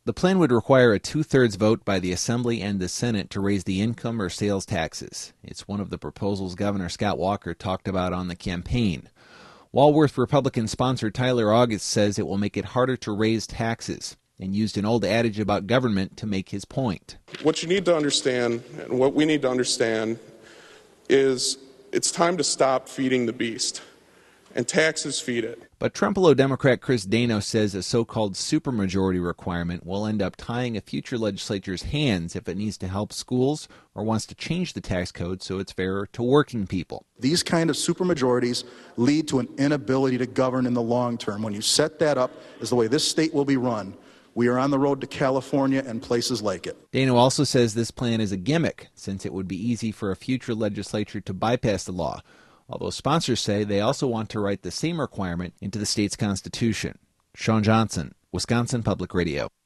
The plan would require a two-thirds vote by the Assembly and the Senate to raise the income or sales taxes. It's one of the proposals Governor Scott Walker talked about on the campaign. Walworth Republican sponsor Tyler August says it will make it harder to raise taxes, and used an old adage about government to make his point. What you need to understand, and what we need to understand, is it's time to stop feeding the beast, and taxes feed it. But Trempealeau Democrat Chris Dano says a so-called supermajority requirement will end up tying a future legislature's hands if it needs to help schools or wants to change the tax code so it's fairer to working people. These kind of supermajorities lead to an inability to govern in the long term. When you set that up as the way this state will be run, we are on the road to California and places like it. Dano also says this plan is a gimmick, since it would be easy for a future legislature to bypass the law, although sponsors say they also want to write the same requirement into the state's constitution. Sean Johnson, Wisconsin Public Radio.